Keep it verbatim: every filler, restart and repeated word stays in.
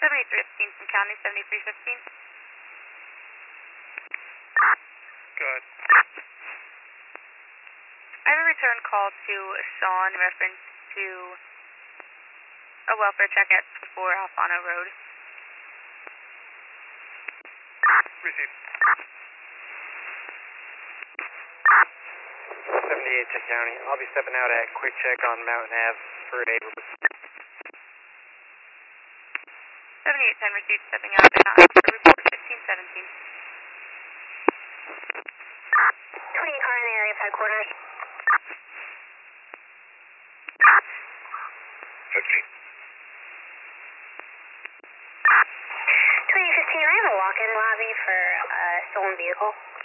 seventy-three fifteen from County, seventy-three fifteen. Good. I have a return call to Sean in reference to a welfare check at four Alfano Road. Received. seventy-eight to County. I'll be stepping out at quick check on Mountain Ave for a seventy-eight ten received, stepping out at Mountain Ave for report fifteen seventeen. twenty-eight car in the area of headquarters. fifteen. twenty-eight fifteen, I have a walk-in lobby for a stolen vehicle.